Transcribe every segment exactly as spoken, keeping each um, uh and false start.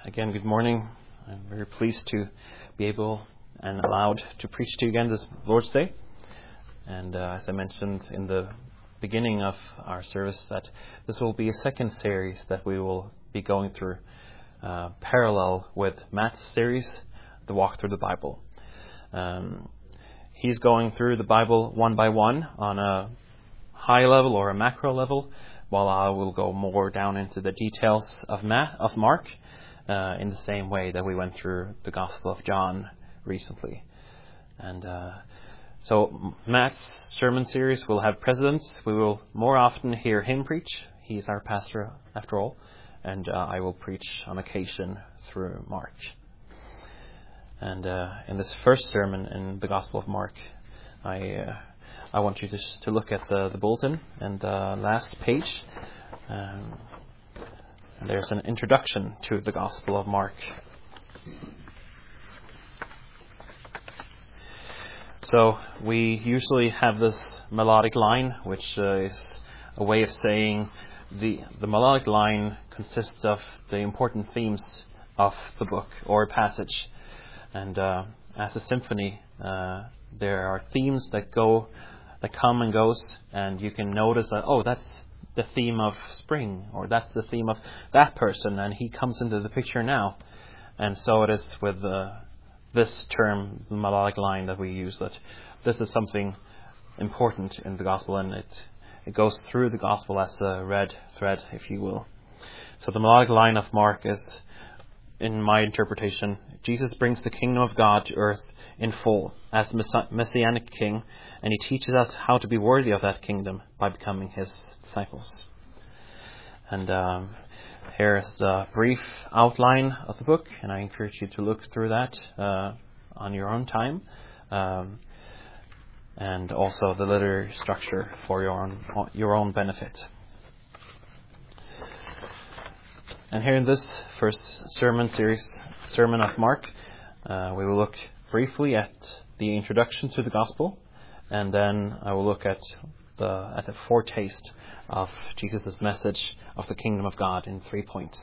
again, good morning. I'm very pleased to be able and allowed to preach to you again this Lord's Day. And uh, as I mentioned in the beginning of our service, that this will be a second series that we will be going through, uh, parallel with Matt's series, The Walk Through the Bible. Um, he's going through the Bible one by one on a high level or a macro level, while I will go more down into the details of Matt, of Mark, uh, in the same way that we went through the Gospel of John recently. And uh, so Matt's sermon series will have precedence. We will more often hear him preach. He's our pastor after all. And uh, I will preach on occasion through Mark. And uh, in this first sermon in the Gospel of Mark, I uh, I want you to to look at the, the bulletin and the last page. Um, and there's an introduction to the Gospel of Mark. So we usually have this melodic line, which uh, is a way of saying the the melodic line consists of the important themes of the book or passage. And uh, as a symphony, uh, there are themes that go, that come and goes, and you can notice that, oh, that's the theme of spring, or that's the theme of that person, and he comes into the picture now. And so it is with uh, this term, the melodic line that we use, that this is something important in the gospel, and it it goes through the gospel as a red thread, if you will. So the melodic line of Mark is, in my interpretation, Jesus brings the kingdom of God to earth in full as the Messianic King, and he teaches us how to be worthy of that kingdom by becoming his disciples. And um, here is the brief outline of the book, and I encourage you to look through that uh, on your own time, um, and also the literary structure for your own your own benefit. And here in this first sermon series, Sermon of Mark, uh, we will look briefly at the introduction to the gospel, and then I will look at the at a foretaste of Jesus' message of the kingdom of God in three points.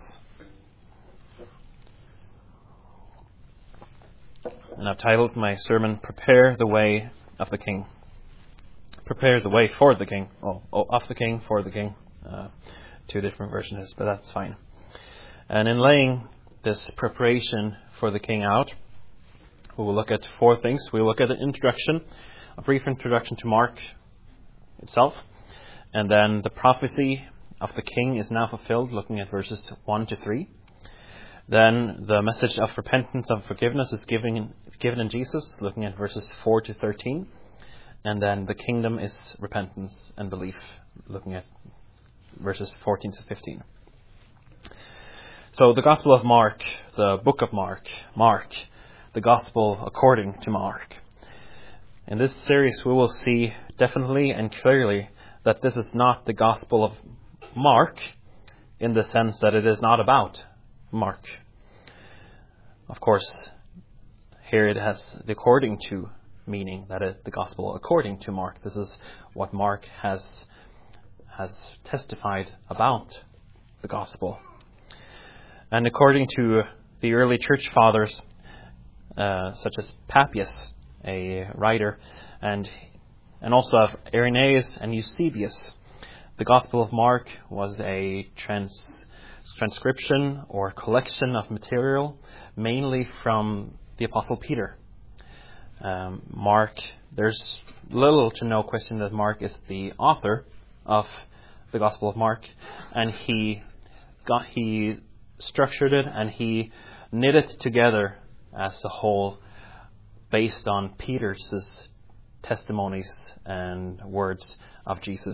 And I've titled my sermon, Prepare the Way of the King. Prepare the way for the King. Oh, oh of the King, for the King. Uh, two different versions, but that's fine. And in laying this preparation for the King out, we will look at four things. We will look at an introduction, a brief introduction to Mark itself, and then the prophecy of the King is now fulfilled, looking at verses one to three. Then the message of repentance and forgiveness is given, given in Jesus, looking at verses four to thirteen. And then the kingdom is repentance and belief, looking at verses fourteen to fifteen. So the Gospel of Mark, the book of Mark, Mark, the Gospel according to Mark. In this series we will see definitely and clearly that this is not the Gospel of Mark in the sense that it is not about Mark. Of course, here it has the according to meaning, that is the Gospel according to Mark. This is what Mark has, has testified about the Gospel. And according to the early church fathers, uh, such as Papias, a writer, and and also of Irenaeus and Eusebius, the Gospel of Mark was a trans, transcription or collection of material, mainly from the Apostle Peter. Um, Mark, there's little to no question that Mark is the author of the Gospel of Mark, and he got he. structured it and he knit it together as a whole based on Peter's testimonies and words of Jesus.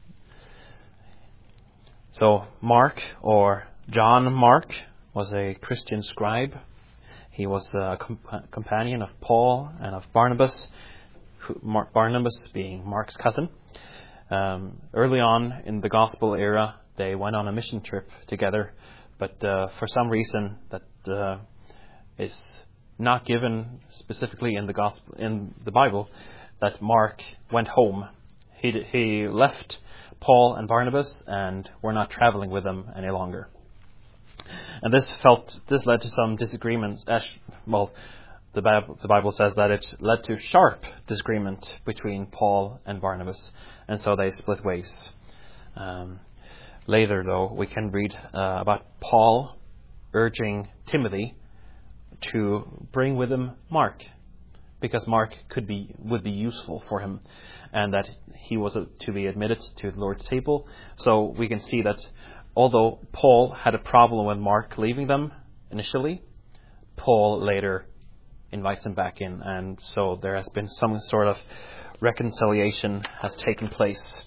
So Mark, or John Mark, was a Christian scribe. He was a comp- companion of Paul and of Barnabas, who, Mar- Barnabas being Mark's cousin. Um, early on in the gospel era, they went on a mission trip together. But uh, for some reason that uh, is not given specifically in the gospel, in the Bible, that Mark went home. He he left Paul and Barnabas and were not traveling with them any longer. And this felt this led to some disagreements. Well, the Bible, the Bible says that it led to sharp disagreement between Paul and Barnabas, and so they split ways. Um, later, though, we can read uh, about Paul urging Timothy to bring with him Mark, because Mark could be would be useful for him, and that he was uh, to be admitted to the Lord's table. So we can see that although Paul had a problem with Mark leaving them initially, Paul later invites him back in, and so there has been some sort of reconciliation has taken place.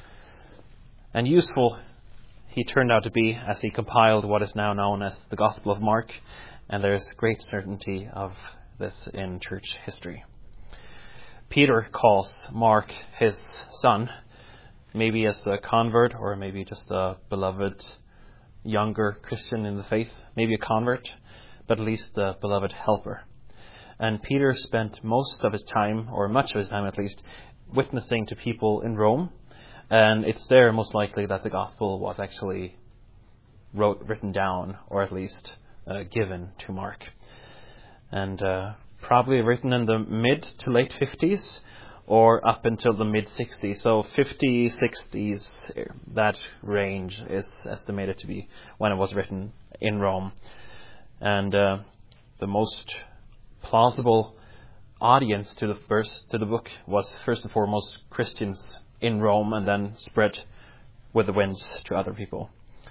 And useful he turned out to be as he compiled what is now known as the Gospel of Mark, and there is great certainty of this in church history. Peter calls Mark his son, maybe as a convert or maybe just a beloved younger Christian in the faith, maybe a convert, but at least a beloved helper. And Peter spent most of his time, or much of his time at least, witnessing to people in Rome. And it's there most likely that the gospel was actually wrote, written down, or at least uh, given to Mark. And uh, probably written in the mid to late fifties, or up until the mid sixties. So fifties, sixties, that range is estimated to be when it was written in Rome. And uh, the most plausible audience to the verse to the book was first and foremost Christians in Rome, and then spread with the winds to other people.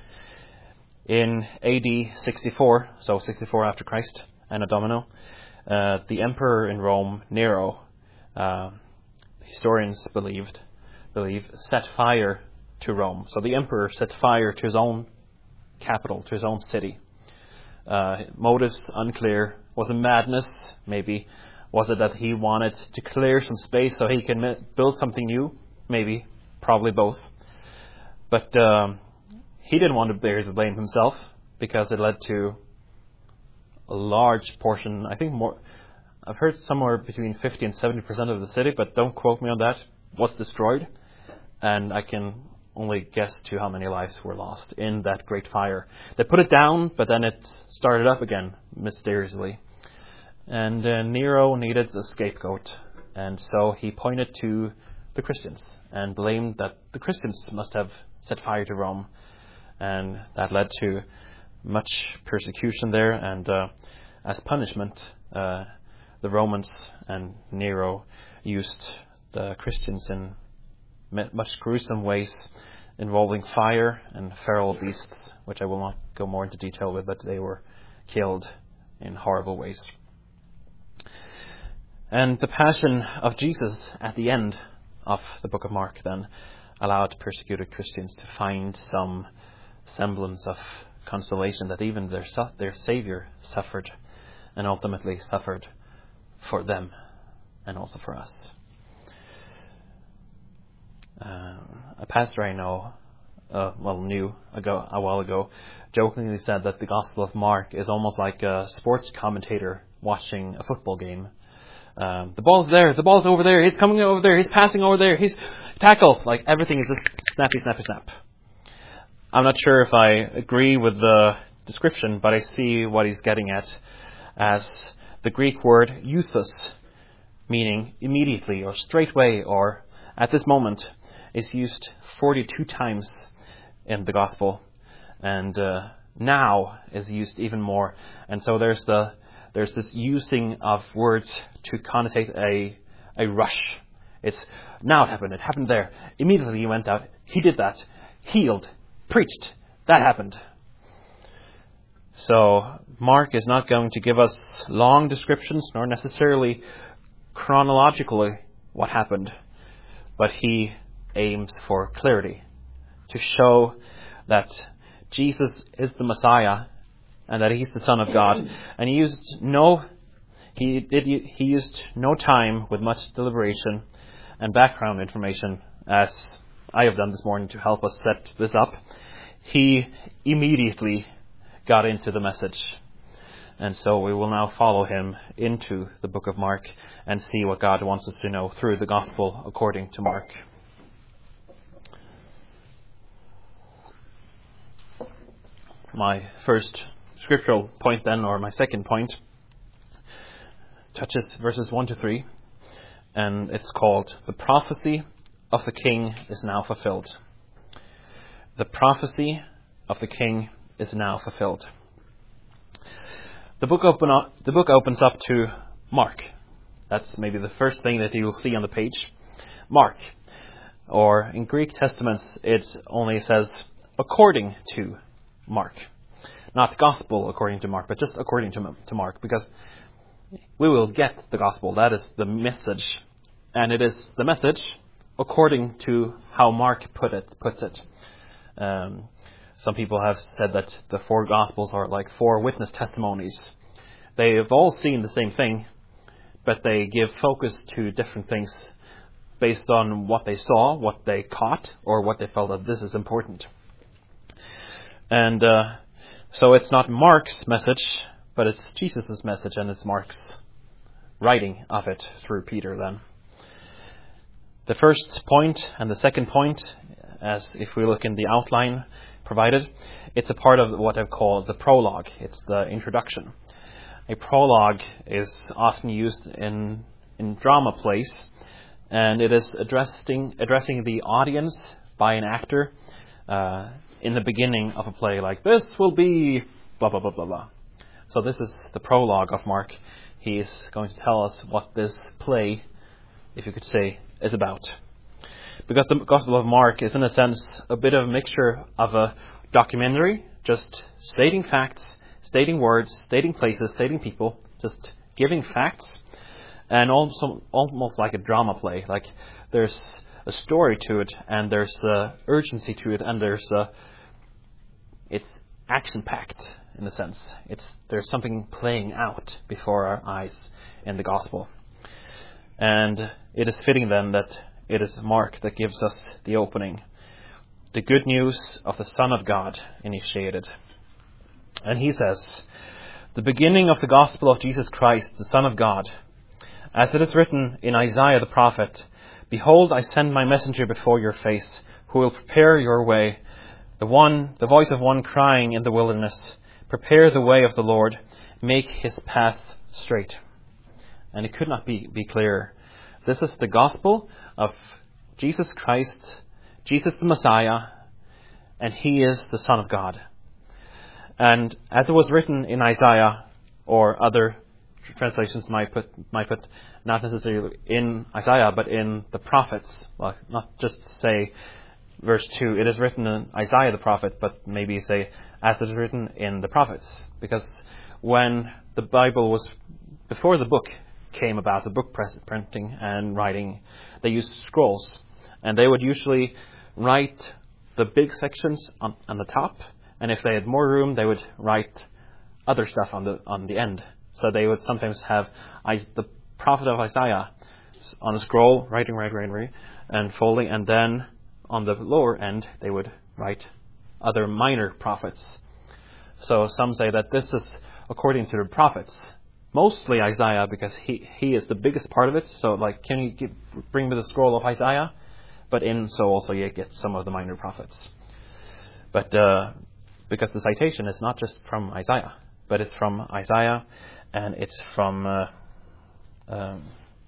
In A D sixty-four, so sixty-four after Christ, Anno Domini, uh, the emperor in Rome, Nero, uh, historians believed believe set fire to Rome. So the emperor set fire to his own capital, to his own city. Uh, motives unclear. Was it madness? Maybe. Was it that he wanted to clear some space so he can build something new? Maybe. Probably both. But um, he didn't want to bear the blame himself, because it led to a large portion, I think more, I've heard somewhere between fifty and seventy percent of the city, but don't quote me on that, was destroyed. And I can only guess to how many lives were lost in that great fire. They put it down, but then it started up again mysteriously. And uh, Nero needed a scapegoat, and so he pointed to the Christians and blamed that the Christians must have set fire to Rome, and that led to much persecution there. And uh, as punishment, uh, the Romans and Nero used the Christians in much gruesome ways, involving fire and feral beasts, which I will not go more into detail with, but they were killed in horrible ways. And the passion of Jesus at the end of the book of Mark then allowed persecuted Christians to find some semblance of consolation, that even their their Savior suffered, and ultimately suffered for them and also for us. Uh, a pastor I know, uh, well, knew ago, a while ago, jokingly said that the Gospel of Mark is almost like a sports commentator watching a football game. Um, the ball's there, the ball's over there, he's coming over there, he's passing over there, he's tackled. Like, everything is just snappy, snappy, snap. I'm not sure if I agree with the description, but I see what he's getting at as the Greek word euthos, meaning immediately or straightway or at this moment, is used forty-two times in the Gospel, and uh, now is used even more. And so there's the there's this using of words to connotate a a rush. It's now it happened, it happened there. Immediately he went out, he did that, healed, preached, that happened. So Mark is not going to give us long descriptions, nor necessarily chronologically what happened, but he aims for clarity, to show that Jesus is the Messiah and that he's the Son of God. And he used no he did he used no time with much deliberation and background information, as I have done this morning to help us set this up. He immediately got into the message. And so we will now follow him into the book of Mark and see what God wants us to know through the gospel according to Mark. my first scriptural point then, or my second point, touches verses one to three, and it's called "The Prophecy of the King is Now Fulfilled." The prophecy of the King is now fulfilled. The book open up, the book opens up to Mark. That's maybe the first thing that you will see on the page. Mark, or in Greek Testaments, it only says according to Mark. Not gospel according to Mark, but just according to, to Mark, because we will get the gospel. That is the message. And it is the message according to how Mark put it, puts it. Um, some people have said that the four gospels are like four witness testimonies. They have all seen the same thing, but they give focus to different things based on what they saw, what they caught, or what they felt that this is important. And uh, so it's not Mark's message, but it's Jesus' message, and it's Mark's writing of it through Peter then. The first point and the second point, as if we look in the outline provided, it's a part of what I've called the prologue. It's the introduction. A prologue is often used in, in drama plays, and it is addressing addressing the audience by an actor uh, in the beginning of a play, like, this will be blah, blah, blah, blah, blah. So this is the prologue of Mark. He is going to tell us what this play, if you could say, is about. Because the Gospel of Mark is, in a sense, a bit of a mixture of a documentary, just stating facts, stating words, stating places, stating people, just giving facts, and also almost like a drama play. Like, there's a story to it, and there's a urgency to it, and there's a, it's action-packed in a sense. It's there's something playing out before our eyes in the Gospel. And it is fitting then that it is Mark that gives us the opening. The good news of the Son of God initiated. And he says, "The beginning of the gospel of Jesus Christ, the Son of God. As it is written in Isaiah the prophet, Behold, I send my messenger before your face, who will prepare your way. The one, the voice of one crying in the wilderness, Prepare the way of the Lord, make his path straight." And it could not be, be clearer. This is the gospel of Jesus Christ, Jesus the Messiah, and he is the Son of God. And as it was written in Isaiah, or other translations might put, might put not necessarily in Isaiah, but in the prophets, well, not just say verse two, it is written in Isaiah the prophet, but maybe say, as it is written in the prophets. Because when the Bible was, before the book came about, the book press, printing and writing, they used scrolls. And they would usually write the big sections on, on the top, and if they had more room, they would write other stuff on the on the end. So they would sometimes have I, the prophet of Isaiah on a scroll, writing, writing, writing, writing, and folding, and then on the lower end, they would write other minor prophets. So some say that this is according to the prophets. Mostly Isaiah, because he, he is the biggest part of it. So, like, can you give, bring me the scroll of Isaiah? But in so also you get some of the minor prophets. But uh, because the citation is not just from Isaiah, but it's from Isaiah, and it's from uh, um,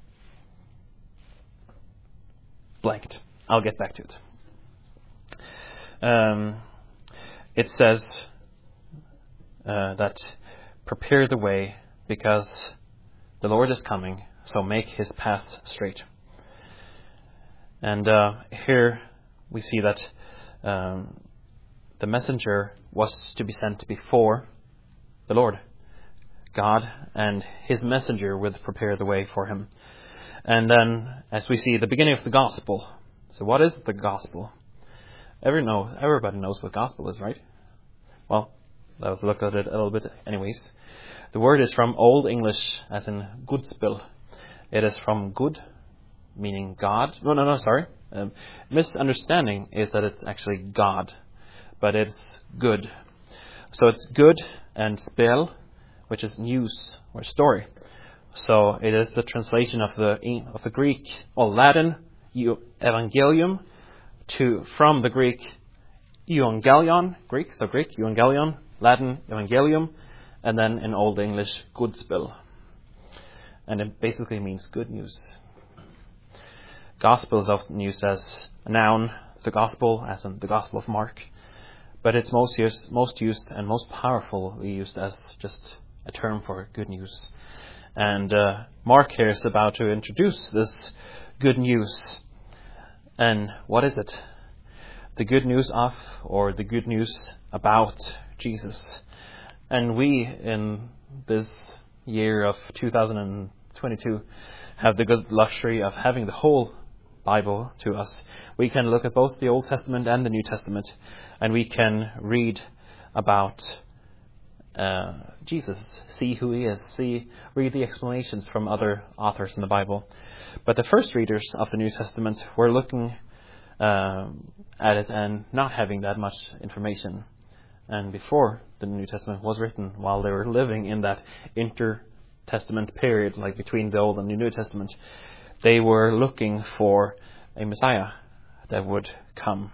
blanked. I'll get back to it. Um, it says uh, that prepare the way, because the Lord is coming, so make his path straight. And uh, here we see that um, the messenger was to be sent before the Lord. God and his messenger would prepare the way for him. And then, as we see, the beginning of the gospel. So what is the gospel? Every knows, everybody knows what gospel is, right? Well, let's look at it a little bit anyways. The word is from Old English, as in Gudspel. It is from good, meaning God. No, no, no, sorry. Um, misunderstanding is that it's actually God, but it's good. So it's good, and spell, which is news or story. So it is the translation of the of the Greek or Latin evangelium to from the Greek euangelion, Greek, so Greek euangelion, Latin Evangelium, and then in Old English Godspel. And it basically means good news. Gospel is often used as a noun, the gospel, as in the Gospel of Mark, but it's most used, most used and most powerfully used as just a term for good news. And uh, Mark here is about to introduce this good news. And what is it? The good news of, or the good news about Jesus. And we, in this year of two thousand twenty-two, have the good luxury of having the whole Bible to us. We can look at both the Old Testament and the New Testament, and we can read about uh, Jesus, see who he is, see, read the explanations from other authors in the Bible. But the first readers of the New Testament were looking um, at it and not having that much information. And before the New Testament was written, while they were living in that inter-testament period, like between the Old and the New Testament, they were looking for a Messiah that would come.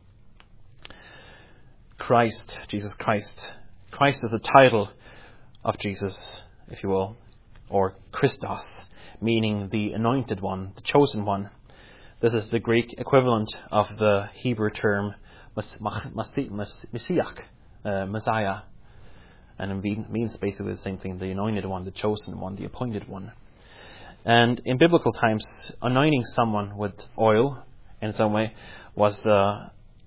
Christ, Jesus Christ. Christ is a title of Jesus, if you will, or Christos, meaning the anointed one, the chosen one. This is the Greek equivalent of the Hebrew term Messiah, uh, Messiah, and it means basically the same thing, the anointed one, the chosen one, the appointed one. And in biblical times, anointing someone with oil in some way was uh,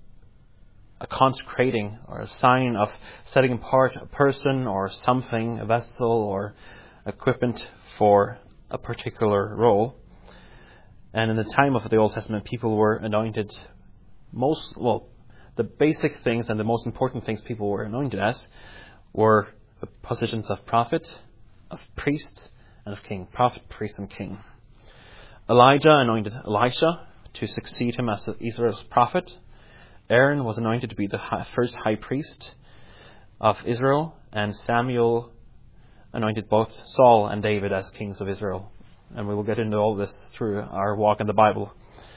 a consecrating or a sign of setting apart a person or something, a vessel or equipment for a particular role. And in the time of the Old Testament, people were anointed most, well, the basic things and the most important things people were anointed as were the positions of prophet, of priest, and of king. Prophet, priest, and king. Elijah anointed Elisha to succeed him as Israel's prophet. Aaron was anointed to be the first high priest of Israel, and Samuel anointed both Saul and David as kings of Israel. And we will get into all this through our walk in the Bible.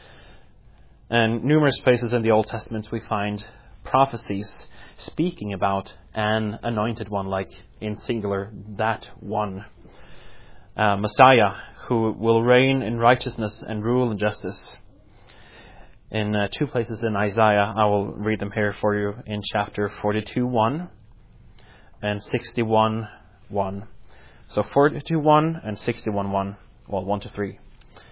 And numerous places in the Old Testament we find prophecies speaking about an anointed one, like in singular, that one. Uh, Messiah, who will reign in righteousness and rule in justice. In uh, two places in Isaiah, I will read them here for you, in chapter forty-two one and sixty-one one. So forty-two one and sixty-one one, well, one to three.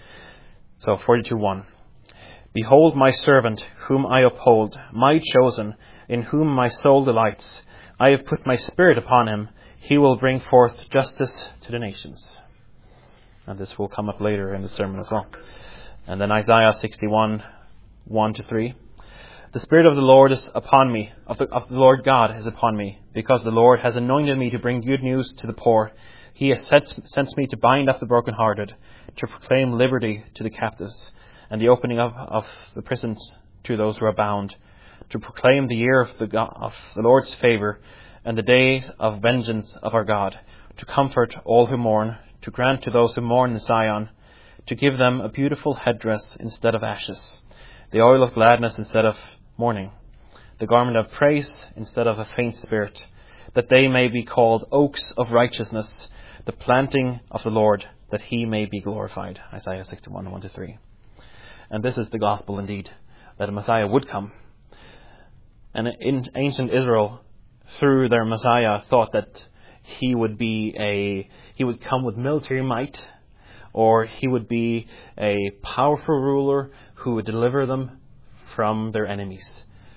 So forty-two one. Behold my servant, whom I uphold, my chosen, in whom my soul delights. I have put my spirit upon him. He will bring forth justice to the nations. And this will come up later in the sermon as well. And then Isaiah sixty-one, one to three. The Spirit of the Lord is upon me, of the, of the Lord God is upon me, because the Lord has anointed me to bring good news to the poor. He has sent, sent me to bind up the brokenhearted, to proclaim liberty to the captives, and the opening of, of the prisons to those who are bound, to proclaim the year of the, of the Lord's favour, and the day of vengeance of our God, to comfort all who mourn, to grant to those who mourn in Zion, to give them a beautiful headdress instead of ashes, the oil of gladness instead of mourning, the garment of praise instead of a faint spirit, that they may be called oaks of righteousness, the planting of the Lord, that he may be glorified. Isaiah sixty-one, one to three. And this is the gospel indeed, that a Messiah would come. And in ancient Israel, through their Messiah, thought that he would be a, he would come with military might, or he would be a powerful ruler who would deliver them from their enemies.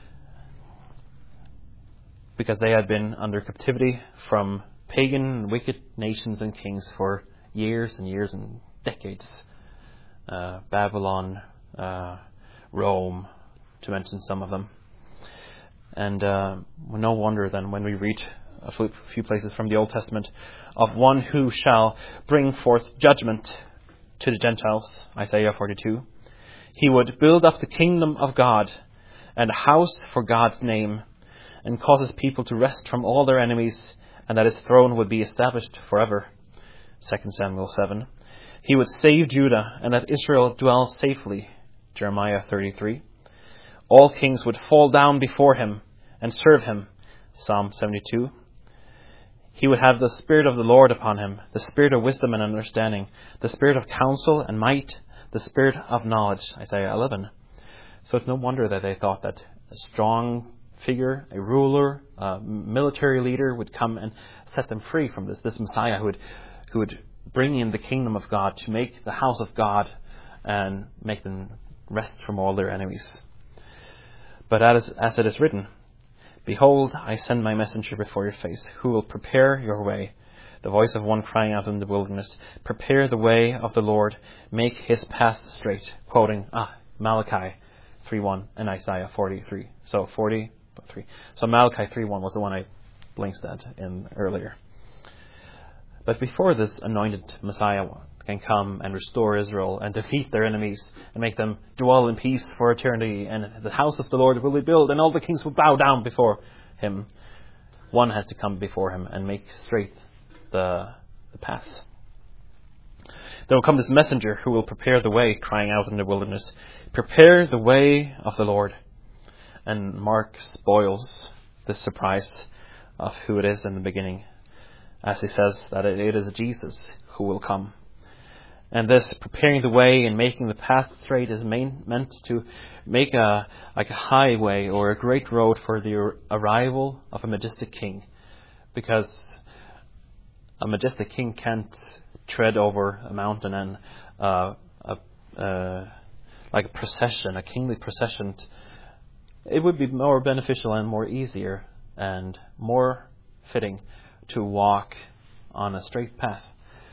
Because they had been under captivity from pagan and wicked nations and kings for years and years and decades. Uh, Babylon, uh, Rome, to mention some of them. And uh, no wonder then when we read a few places from the Old Testament of one who shall bring forth judgment to the Gentiles, Isaiah forty-two. He would build up the kingdom of God and a house for God's name, and cause his people to rest from all their enemies, and that his throne would be established forever. Second Samuel seven. He would save Judah, and let Israel dwell safely. Jeremiah thirty-three. All kings would fall down before him and serve him. Psalm seventy-two. He would have the Spirit of the Lord upon him, the Spirit of wisdom and understanding, the Spirit of counsel and might, the Spirit of knowledge, Isaiah eleven. So it's no wonder that they thought that a strong figure, a ruler, a military leader would come and set them free from this, this Messiah who would, who would bring in the kingdom of God to make the house of God and make them rest from all their enemies. But as, as it is written, behold, I send my messenger before your face, who will prepare your way. The voice of one crying out in the wilderness, prepare the way of the Lord, make his path straight. Quoting ah, Malachi three one and Isaiah forty-three. So forty-three. So Malachi three one was the one I blinked at in earlier. But before this anointed Messiah can come and restore Israel and defeat their enemies and make them dwell in peace for eternity, and the house of the Lord will be built and all the kings will bow down before him, one has to come before him and make straight the, the path. There will come this messenger who will prepare the way, crying out in the wilderness, prepare the way of the Lord. And Mark spoils this surprise of who it is in the beginning, as he says that it is Jesus who will come. And this preparing the way and making the path straight is main, meant to make a like a highway or a great road for the arrival of a majestic king, because a majestic king can't tread over a mountain and uh, a, uh, like a procession, a kingly procession. It would be more beneficial and more easier and more fitting to walk on a straight path.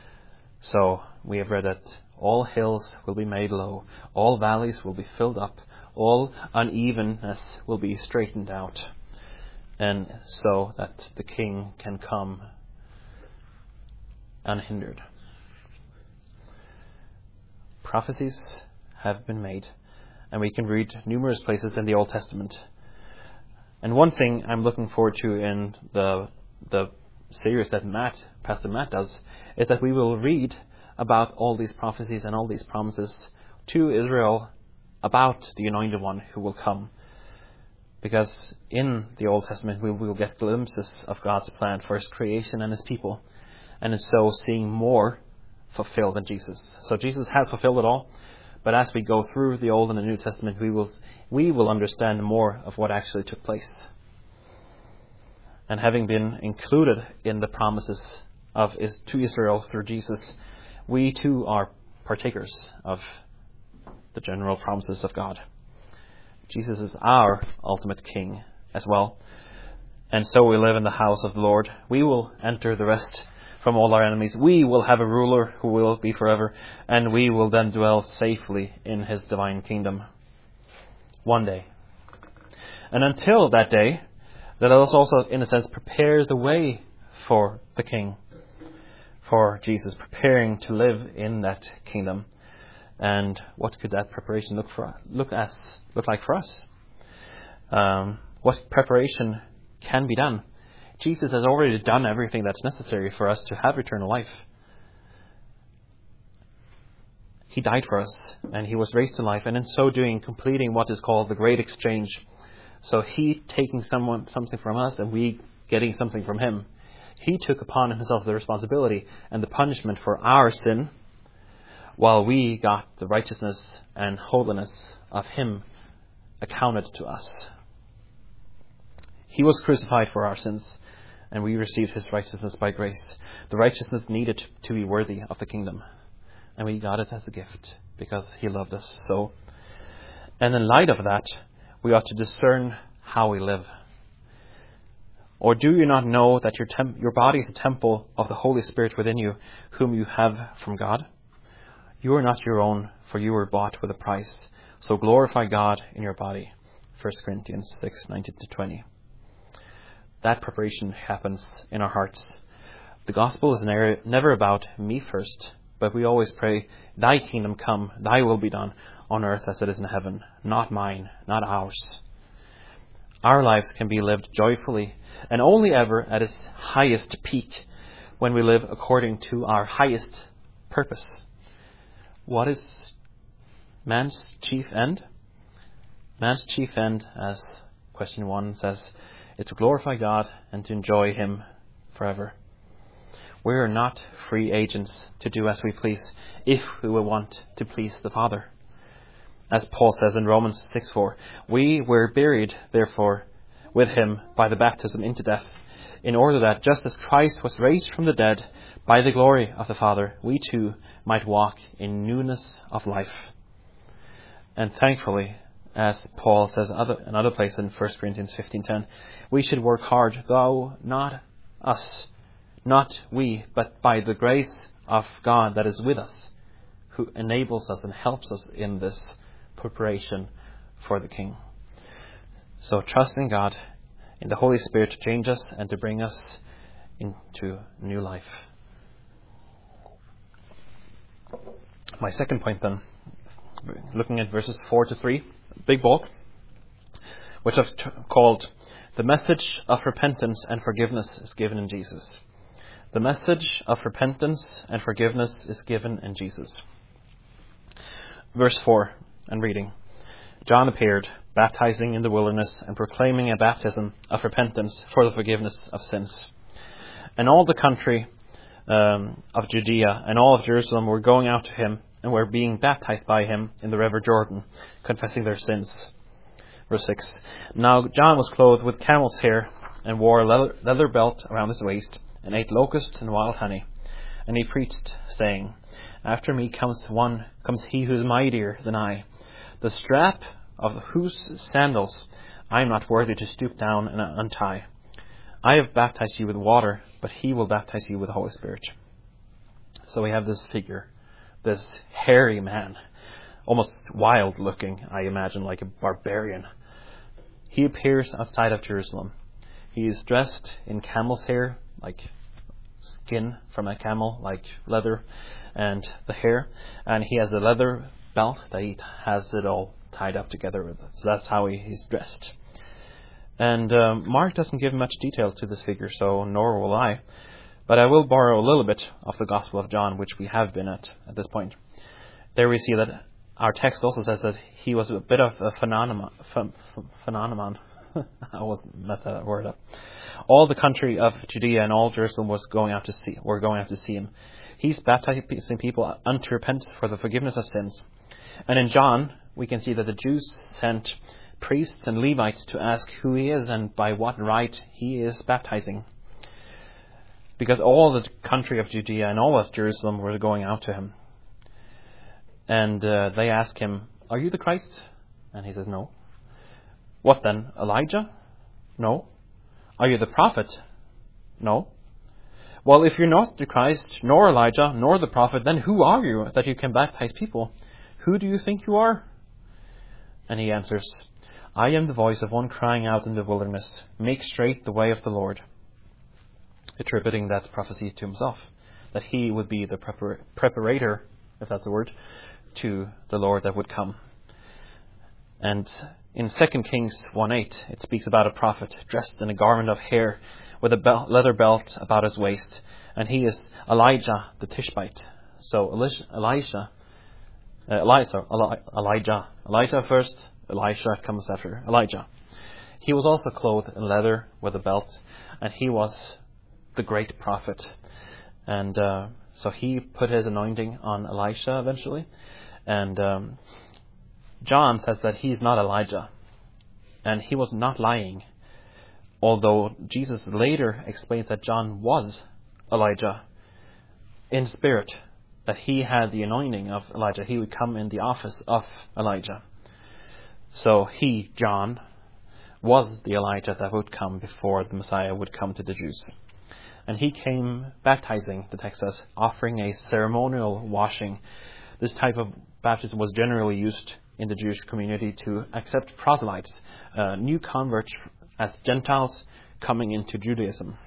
So we have read that all hills will be made low, all valleys will be filled up, all unevenness will be straightened out, and so that the king can come unhindered. Prophecies have been made, and we can read numerous places in the Old Testament. And one thing I'm looking forward to in the the series that Matt, Pastor Matt does, is that we will read about all these prophecies and all these promises to Israel about the Anointed One who will come. Because in the Old Testament we will get glimpses of God's plan for his creation and his people, and in so seeing more fulfilled in Jesus. So Jesus has fulfilled it all, but as we go through the Old and the New Testament, we will we will understand more of what actually took place. And having been included in the promises of is to Israel through Jesus, we too are partakers of the general promises of God. Jesus is our ultimate King as well. And so we live in the house of the Lord. We will enter the rest from all our enemies. We will have a ruler who will be forever, and we will then dwell safely in his divine kingdom one day. And until that day, let us also, in a sense, prepare the way for the King, for Jesus, preparing to live in that kingdom. And what could that preparation look for? Look as look like for us? Um, what preparation can be done? Jesus has already done everything that's necessary for us to have eternal life. He died for us, and he was raised to life, and in so doing, completing what is called the great exchange. So he taking someone something from us and we getting something from him. He took upon himself the responsibility and the punishment for our sin, while we got the righteousness and holiness of him accounted to us. He was crucified for our sins, and we received his righteousness by grace. The righteousness needed to be worthy of the kingdom, and we got it as a gift because he loved us so. And in light of that, we ought to discern how we live. Or do you not know that your temp- your body is a temple of the Holy Spirit within you, whom you have from God? You are not your own, for you were bought with a price. So glorify God in your body. First Corinthians six, nineteen to twenty. That preparation happens in our hearts. The gospel is never about me first, but we always pray, thy kingdom come, thy will be done on earth as it is in heaven. Not mine, not ours. Our lives can be lived joyfully and only ever at its highest peak when we live according to our highest purpose. What is man's chief end? Man's chief end, as question one says, is to glorify God and to enjoy Him forever. We are not free agents to do as we please if we will want to please the Father. As Paul says in Romans six four, we were buried, therefore, with Him by the baptism into death, in order that just as Christ was raised from the dead by the glory of the Father, we too might walk in newness of life. And thankfully, as Paul says in another place in First Corinthians fifteen ten, we should work hard, though not us, not we, but by the grace of God that is with us, who enables us and helps us in this preparation for the King. So trust in God, in the Holy Spirit to change us and to bring us into new life. My second point then, looking at verses four to three, big bulk, which I've t- called the message of repentance and forgiveness is given in Jesus. The message of repentance and forgiveness is given in Jesus. Verse four, and reading. John appeared, baptizing in the wilderness and proclaiming a baptism of repentance for the forgiveness of sins. And all the country um, of Judea and all of Jerusalem were going out to him and were being baptized by him in the river Jordan, confessing their sins. Verse six. Now John was clothed with camel's hair and wore a leather, leather belt around his waist and ate locusts and wild honey. And he preached, saying, After me comes one, comes he who is mightier than I, the strap of whose sandals I am not worthy to stoop down and untie. I have baptized you with water, but he will baptize you with the Holy Spirit. So we have this figure, this hairy man, almost wild looking, I imagine, like a barbarian. He appears outside of Jerusalem. He is dressed in camel's hair, like skin from a camel, like leather, and the hair. And he has a leather belt that he has it all tied up together with. So that's how he, he's dressed. And um, Mark doesn't give much detail to this figure, so nor will I. But I will borrow a little bit of the Gospel of John, which we have been at at this point. There we see that our text also says that he was a bit of a phenomenon. Ph- phenomenon. I wasn't messed that word up. All the country of Judea and all Jerusalem was going out to see. Were going out to see him. He's baptizing people unto repentance for the forgiveness of sins. And in John, we can see that the Jews sent priests and Levites to ask who he is and by what right he is baptizing. Because all the country of Judea and all of Jerusalem were going out to him. And uh, they ask him, Are you the Christ? And he says, No. What then? Elijah? No. Are you the prophet? No. Well, if you're not the Christ, nor Elijah, nor the prophet, then who are you that you can baptize people? Who do you think you are? And he answers, I am the voice of one crying out in the wilderness, make straight the way of the Lord. Attributing that prophecy to himself, that he would be the prepar- preparator, if that's a word, to the Lord that would come. And in Second Kings one eight, it speaks about a prophet dressed in a garment of hair with a belt, leather belt about his waist. And he is Elijah the Tishbite. So Elisha, uh, Elijah, Elijah, Elijah first, Elisha comes after Elijah. He was also clothed in leather with a belt, and he was the great prophet. And uh, so he put his anointing on Elisha eventually. And um, John says that he's not Elijah. And he was not lying. Although Jesus later explains that John was Elijah in spirit. That he had the anointing of Elijah. He would come in the office of Elijah. So he, John, was the Elijah that would come before the Messiah would come to the Jews. And he came baptizing, the text says, offering a ceremonial washing. This type of baptism was generally used in the Jewish community to accept proselytes, uh, new converts as Gentiles coming into Judaism.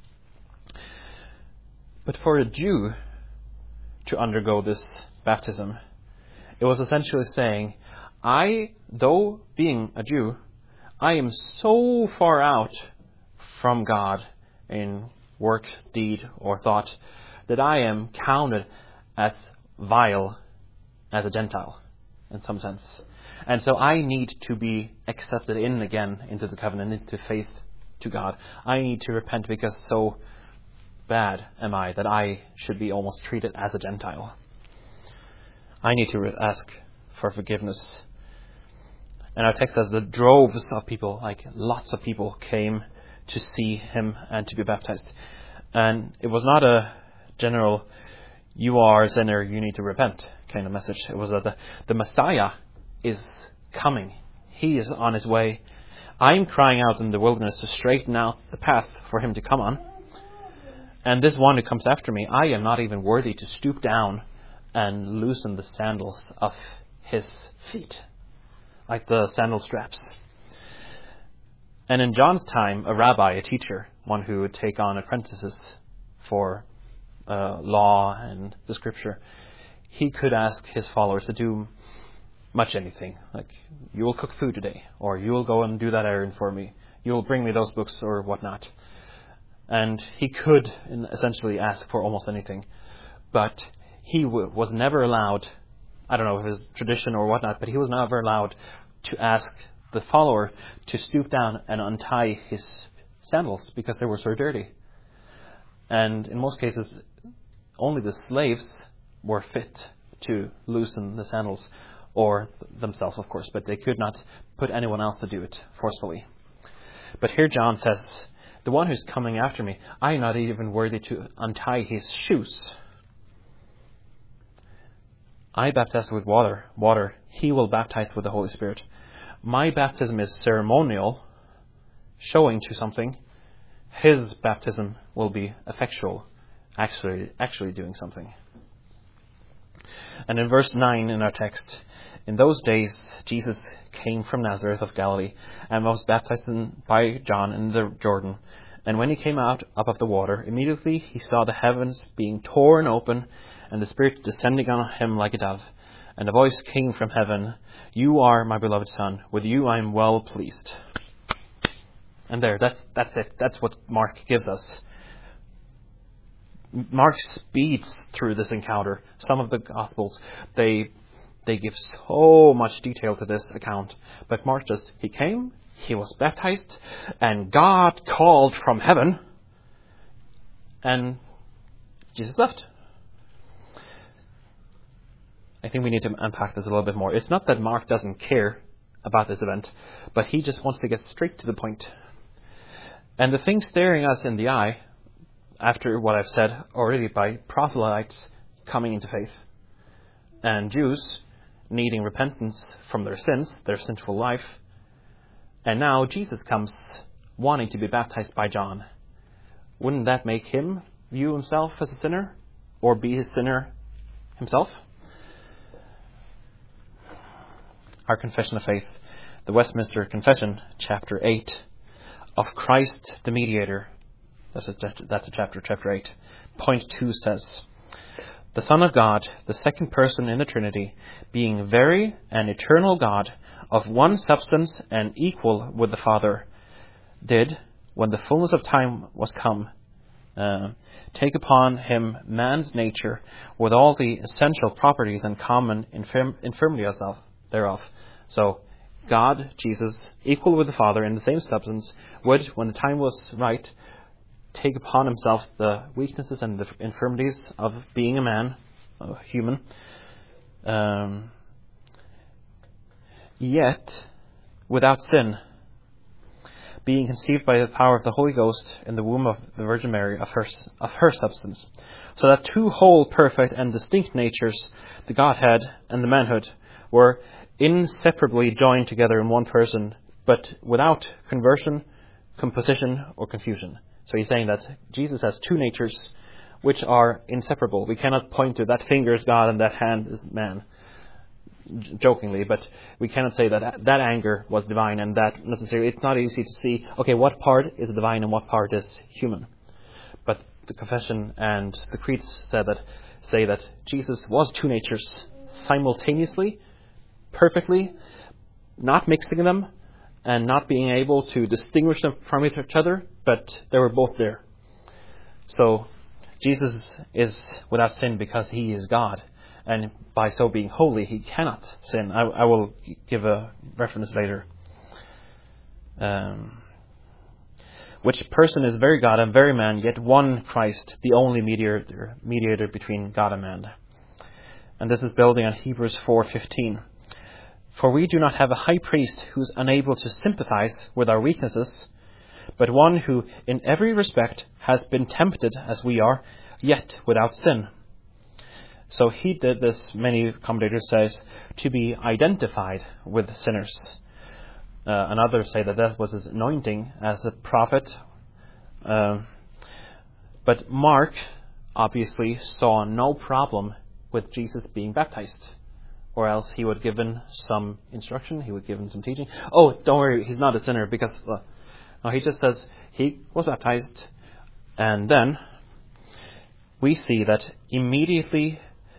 But for a Jew to undergo this baptism, it was essentially saying, I, though being a Jew, I am so far out from God in work, deed, or thought that I am counted as vile as a Gentile in some sense. And so I need to be accepted in again into the covenant, into faith to God. I need to repent because so bad am I that I should be almost treated as a Gentile. I need to re- ask for forgiveness. And our text says that droves of people, like lots of people, came to see him and to be baptized. And it was not a general, you are a sinner, you need to repent kind of message. It was that the, the Messiah is coming. He is on his way. I'm crying out in the wilderness to straighten out the path for him to come on. And this one who comes after me, I am not even worthy to stoop down and loosen the sandals of his feet, like the sandal straps. And in John's time, a rabbi, a teacher, one who would take on apprentices for uh, law and the scripture, he could ask his followers to do much anything, like, you will cook food today, or you will go and do that errand for me, you will bring me those books or whatnot. And he could essentially ask for almost anything, but he w- was never allowed, I don't know if it was tradition or whatnot, but he was never allowed to ask the follower to stoop down and untie his sandals because they were so dirty. And in most cases, only the slaves were fit to loosen the sandals, or themselves, of course, but they could not put anyone else to do it forcefully. But here John says, the one who's coming after me, I am not even worthy to untie his shoes. I baptize with water, water. He will baptize with the Holy Spirit. My baptism is ceremonial, showing to something. His baptism will be effectual, actually, actually doing something. And in verse nine in our text, in those days Jesus came from Nazareth of Galilee and was baptized in, by John in the Jordan. And when he came out up of the water, immediately he saw the heavens being torn open and the Spirit descending on him like a dove. And a voice came from heaven, you are my beloved Son, with you I am well pleased. And there, that's that's it. That's what Mark gives us. Mark speeds through this encounter. Some of the Gospels, they they give so much detail to this account. But Mark just, he came, he was baptized, and God called from heaven, and Jesus left. I think we need to unpack this a little bit more. It's not that Mark doesn't care about this event, but he just wants to get straight to the point. And the thing staring us in the eye, after what I've said already, by proselytes coming into faith and Jews needing repentance from their sins, their sinful life, and now Jesus comes wanting to be baptized by John. Wouldn't that make him view himself as a sinner, or be a sinner himself? Our confession of faith, the Westminster Confession, chapter eight, of Christ the mediator. That's a, that's a chapter, chapter eight. Point two says, the Son of God, the second person in the Trinity, being very and eternal God, of one substance and equal with the Father, did, when the fullness of time was come, uh, take upon him man's nature with all the essential properties and common infirm- infirmities of, thereof. So, God, Jesus, equal with the Father in the same substance, would, when the time was right, take upon himself the weaknesses and the infirmities of being a man, a human. Um, yet, without sin, being conceived by the power of the Holy Ghost in the womb of the Virgin Mary, of her, of her substance. So that two whole, perfect, and distinct natures, the Godhead and the manhood, were inseparably joined together in one person, but without conversion, composition, or confusion. So he's saying that Jesus has two natures which are inseparable. We cannot point to that finger is God and that hand is man, j- jokingly, but we cannot say that that anger was divine and that necessarily. It's not easy to see, okay, what part is divine and what part is human. But the confession and the creeds say that, say that Jesus was two natures simultaneously, perfectly, not mixing them and not being able to distinguish them from each other, but they were both there. So Jesus is without sin because he is God, and by so being holy, he cannot sin. I, I will give a reference later. Um, which person is very God and very man, yet one Christ, the only mediator, mediator between God and man. And this is building on Hebrews four fifteen. For we do not have a high priest who is unable to sympathize with our weaknesses, but one who in every respect has been tempted as we are, yet without sin. So he did this, many commentators says, to be identified with sinners. Uh, and others say that that was his anointing as a prophet. Uh, but Mark obviously saw no problem with Jesus being baptized, or else he would have given some instruction, he would have given some teaching. Oh, don't worry, he's not a sinner, because uh, no, he just says he was baptized, and then we see that immediately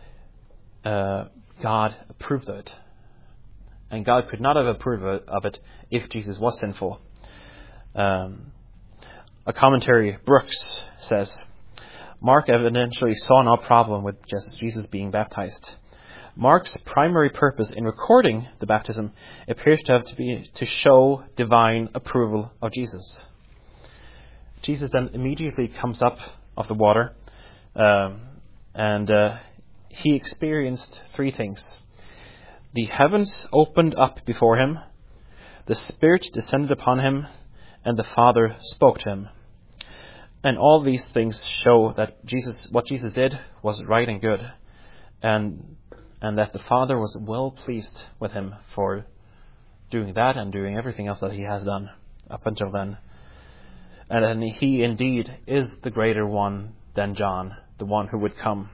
uh, God approved of it. And God could not have approved of it if Jesus was sinful. Um, a commentary, Brooks, says, Mark evidently saw no problem with Jesus being baptized. Mark's primary purpose in recording the baptism appears to have to be to show divine approval of Jesus. Jesus then immediately comes up of the water, um, and uh, he experienced three things. The heavens opened up before him, the Spirit descended upon him, and the Father spoke to him. And all these things show that Jesus, what Jesus did was right and good, and and that the Father was well pleased with him for doing that and doing everything else that he has done up until then. And, and he indeed is the greater one than John, the one who would come.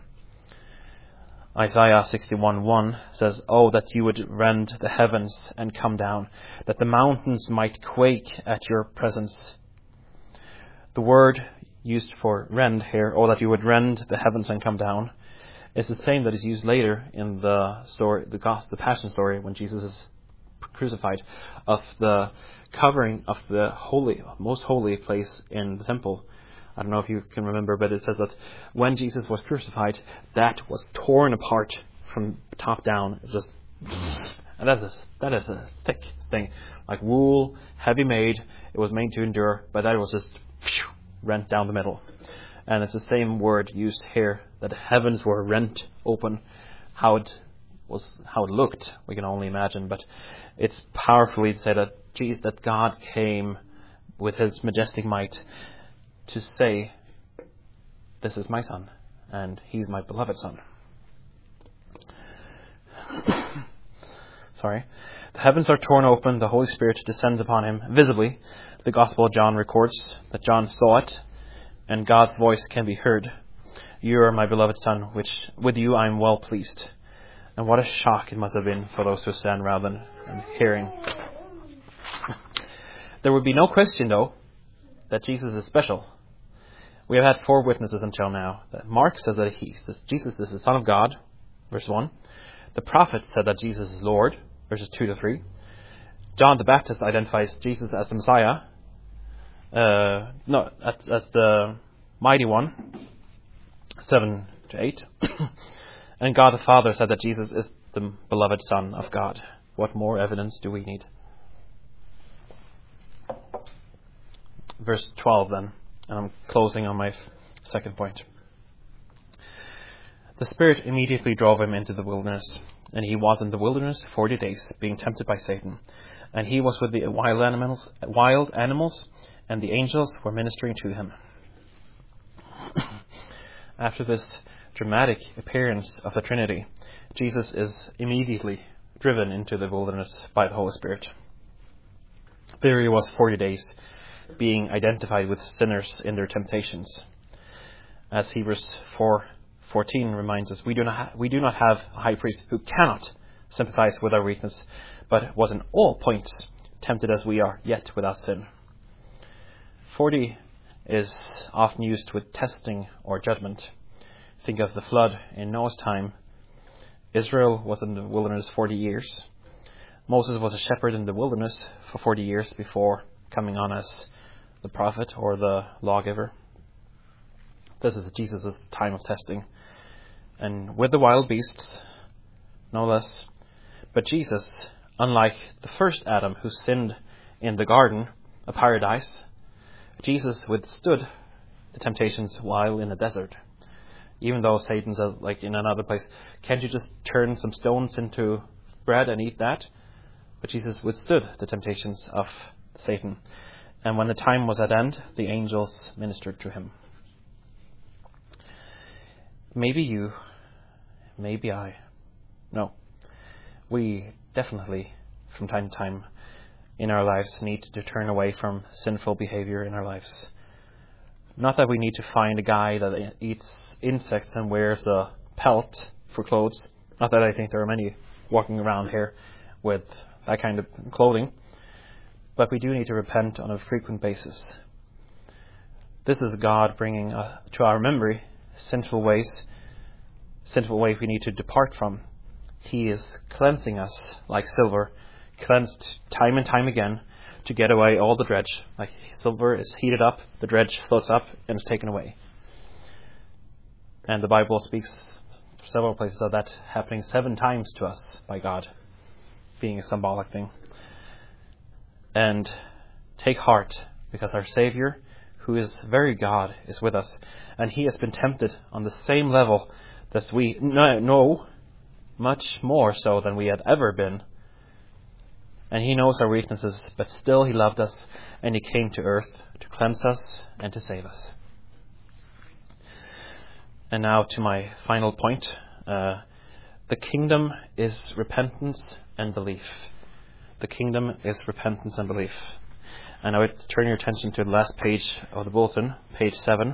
Isaiah sixty-one one says, Oh, that you would rend the heavens and come down, that the mountains might quake at your presence. The word used for rend here, oh, that you would rend the heavens and come down, is the same that is used later in the story, the gospel, the Passion story, when Jesus is crucified, of the covering of the holy, most holy place in the temple. I don't know if you can remember, but it says that when Jesus was crucified, that was torn apart from top down. It just, and that is that is a thick thing, like wool, heavy made. It was made to endure, but that was just rent down the middle. And it's the same word used here, that the heavens were rent open. How it was, how it looked, we can only imagine. But it's powerfully to say that Jesus, that God came with His majestic might to say, this is my son, and he's my beloved son. Sorry. The heavens are torn open, the Holy Spirit descends upon him visibly. The Gospel of John records that John saw it, and God's voice can be heard. You are my beloved son, which with you I am well pleased. And what a shock it must have been for those who stand around and hearing. There would be no question, though, that Jesus is special. We have had four witnesses until now. Mark says that he, Jesus is the Son of God, verse one. The prophets said that Jesus is Lord, verses two to three. John the Baptist identifies Jesus as the Messiah, uh, no, as, as the Mighty One, seven to eight. And God the Father said that Jesus is the beloved Son of God. What more evidence do we need? Verse twelve then. And I'm closing on my second point. The Spirit immediately drove him into the wilderness, and he was in the wilderness forty days, being tempted by Satan. And he was with the wild animals, wild animals, and the angels were ministering to him. After this dramatic appearance of the Trinity, Jesus is immediately driven into the wilderness by the Holy Spirit. There he was forty days, being identified with sinners in their temptations. As Hebrews four fourteen reminds us, we do not ha- we do not have a high priest who cannot sympathize with our weakness, but was in all points tempted as we are, yet without sin. forty is often used with testing or judgment. Think of the flood in Noah's time. Israel was in the wilderness forty years. Moses was a shepherd in the wilderness for forty years before coming on as the prophet or the lawgiver. This is Jesus' time of testing. And with the wild beasts, no less. But Jesus, unlike the first Adam who sinned in the garden of paradise, Jesus withstood the temptations while in the desert. Even though Satan's uh, like in another place, can't you just turn some stones into bread and eat that? But Jesus withstood the temptations of Satan. And when the time was at end, the angels ministered to him. Maybe you, maybe I. No. We definitely, from time to time in our lives, need to turn away from sinful behavior in our lives. Not that we need to find a guy that eats insects and wears a pelt for clothes. Not that I think there are many walking around here with that kind of clothing. But we do need to repent on a frequent basis. This is God bringing uh, to our memory sinful ways, sinful ways we need to depart from. He is cleansing us like silver, cleansed time and time again to get away all the dredge. Like silver is heated up, the dredge floats up and is taken away. And the Bible speaks several places of that happening seven times to us by God, being a symbolic thing. And take heart, because our Savior, who is very God, is with us, and he has been tempted on the same level that we know, much more so than we had ever been. And he knows our weaknesses, but still he loved us, and he came to earth to cleanse us and to save us. And now to my final point. Uh, the kingdom is repentance and belief. The kingdom is repentance and belief. And I would turn your attention to the last page of the bulletin, page seven.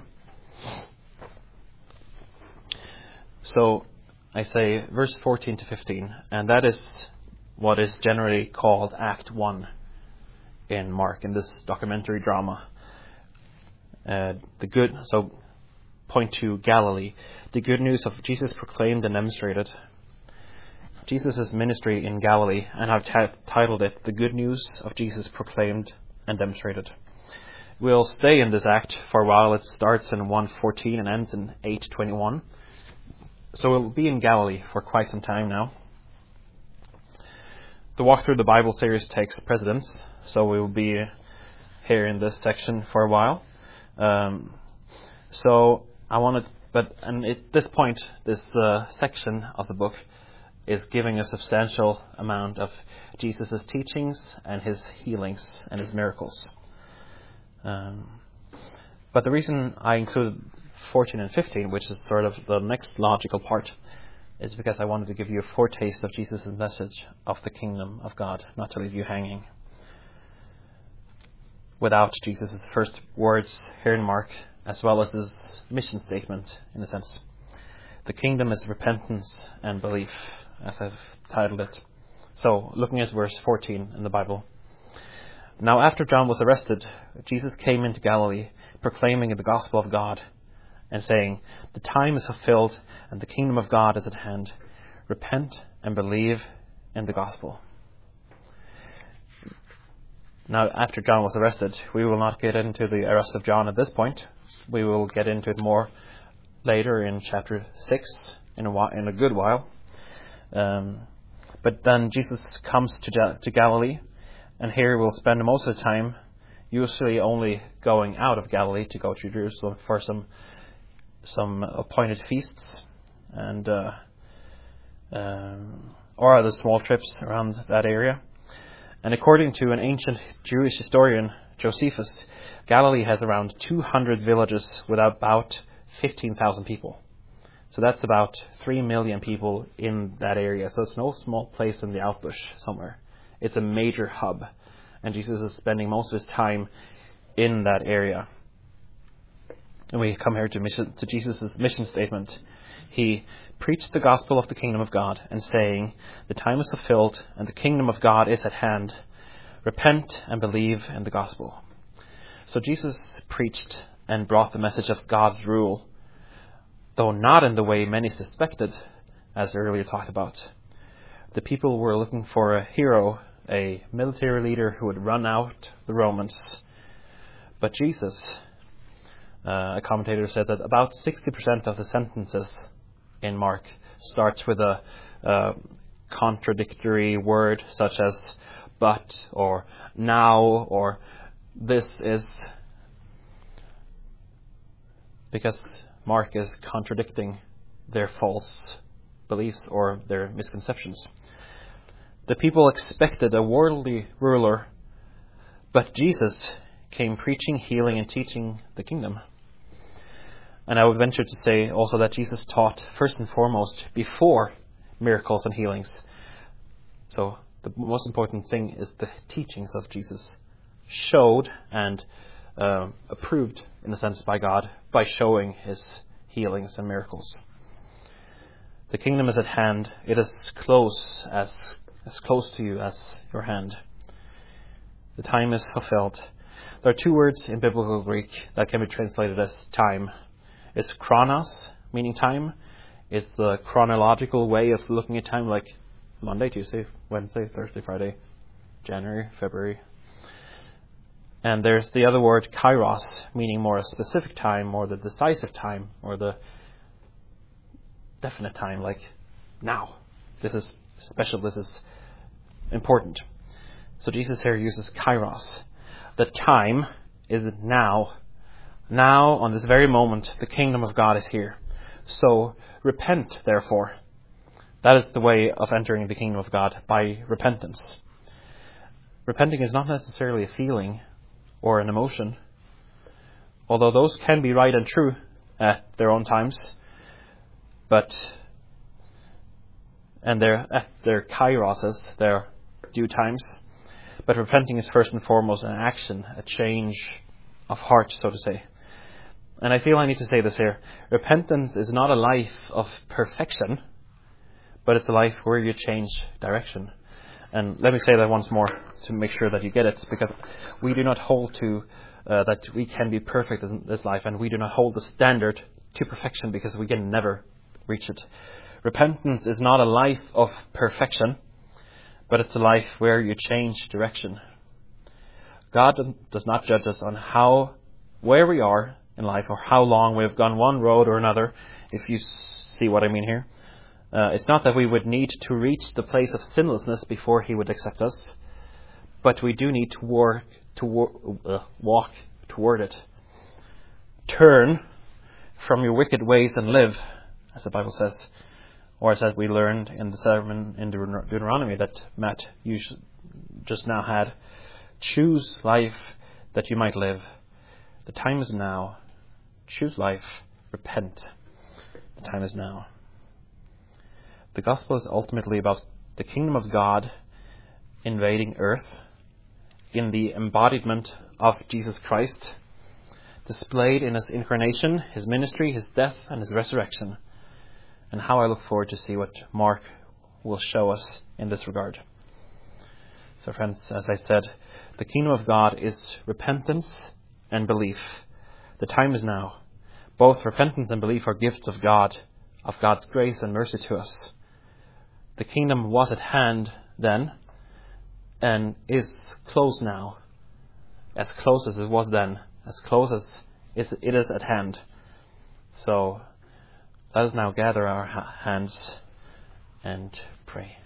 So I say verse fourteen to fifteen, and that is what is generally called Act one in Mark, in this documentary drama. Uh, the good, so point to Galilee, the good news of Jesus proclaimed and demonstrated. Jesus' ministry in Galilee, and I've t- titled it The Good News of Jesus Proclaimed and Demonstrated. We'll stay in this act for a while. It starts in one fourteen and ends in eight twenty-one. So we'll be in Galilee for quite some time now. The Walk Through the Bible series takes precedence, so we will be here in this section for a while. Um, so I wanted, but and at this point, this uh, section of the book is giving a substantial amount of Jesus' teachings and his healings and his miracles. Um, but the reason I included fourteen and fifteen, which is sort of the next logical part, is because I wanted to give you a foretaste of Jesus' message of the kingdom of God, not to leave you hanging. Without Jesus' first words here in Mark, as well as his mission statement, in a sense. The kingdom is repentance and belief, as I've titled it. So, looking at verse fourteen in the Bible. Now after John was arrested, Jesus came into Galilee, proclaiming the gospel of God, and saying, the time is fulfilled, and the kingdom of God is at hand. Repent and believe in the gospel. Now, after John was arrested, we will not get into the arrest of John at this point. We will get into it more later in chapter six, in a, while, in a good while. Um, but then Jesus comes to, to Galilee, and here we'll spend most of the time usually only going out of Galilee to go to Jerusalem for some some appointed feasts and uh, um, or other small trips around that area. And according to an ancient Jewish historian, Josephus, Galilee has around two hundred villages with about fifteen thousand people. So that's about three million people in that area. So it's no small place in the outbush somewhere. It's a major hub. And Jesus is spending most of his time in that area. And we come here to, mission, to Jesus' mission statement. He preached the gospel of the kingdom of God and saying, the time is fulfilled and the kingdom of God is at hand. Repent and believe in the gospel. So Jesus preached and brought the message of God's rule, though not in the way many suspected, as earlier talked about. The people were looking for a hero, a military leader who would run out the Romans. But Jesus, uh, a commentator said that about sixty percent of the sentences in Mark starts with a uh, contradictory word such as but or now or this is. because Mark is contradicting their false beliefs or their misconceptions. The people expected a worldly ruler, but Jesus came preaching, healing, and teaching the kingdom. And I would venture to say also that Jesus taught first and foremost before miracles and healings. So the most important thing is the teachings of Jesus, showed and uh, approved, in a sense, by God by showing his healings and miracles. The kingdom is at hand. It is close, as as close to you as your hand. The time is fulfilled. There are two words in biblical Greek that can be translated as time. It's chronos, meaning time. It's the chronological way of looking at time, like Monday, Tuesday, Wednesday, Thursday, Friday, January, February. And there's the other word, kairos, meaning more a specific time, or the decisive time, or the definite time, like now. This is special, this is important. So Jesus here uses kairos. The time is now. Now, on this very moment, the kingdom of God is here. So repent, therefore. That is the way of entering the kingdom of God, by repentance. Repenting is not necessarily a feeling or an emotion, although those can be right and true at their own times, but and they're at their kairoses, their due times. But repenting is first and foremost an action, a change of heart, so to say. And I feel I need to say this here. Repentance is not a life of perfection, but it's a life where you change direction. And let me say that once more to make sure that you get it, because we do not hold to uh, that we can be perfect in this life, and we do not hold the standard to perfection because we can never reach it. Repentance is not a life of perfection, but it's a life where you change direction. God does not judge us on how, where we are in life, or how long we've gone one road or another, if you see what I mean here. Uh, it's not that we would need to reach the place of sinlessness before he would accept us, but we do need to work to wor- uh, walk toward it. Turn from your wicked ways and live, as the Bible says, or as we learned in the sermon in Deut- Deuteronomy that Matt you just now had. Choose life that you might live. The time is now. Choose life. Repent. The time is now. The gospel is ultimately about the kingdom of God invading earth in the embodiment of Jesus Christ, displayed in his incarnation, his ministry, his death, and his resurrection. And how I look forward to see what Mark will show us in this regard. So friends, as I said, the kingdom of God is repentance and belief. The time is now. Both repentance and belief are gifts of God, of God's grace and mercy to us. The kingdom was at hand then and is close now, as close as it was then, as close as it is at hand. So let us now gather our hands and pray.